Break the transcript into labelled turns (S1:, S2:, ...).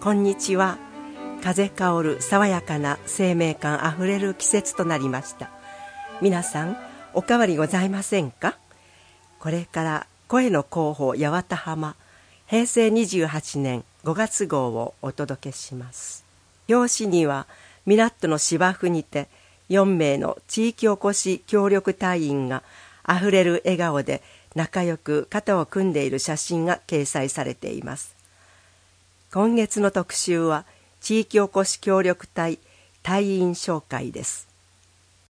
S1: こんにちは。風香る爽やかな生命感あふれる季節となりました。皆さんお変わりございませんか？これから声の広報八幡浜平成28年5月号をお届けします。表紙にはミラットの芝生にて4名の地域おこし協力隊員があふれる笑顔で仲良く肩を組んでいる写真が掲載されています。今月の特集は地域おこし協力隊隊員紹介です。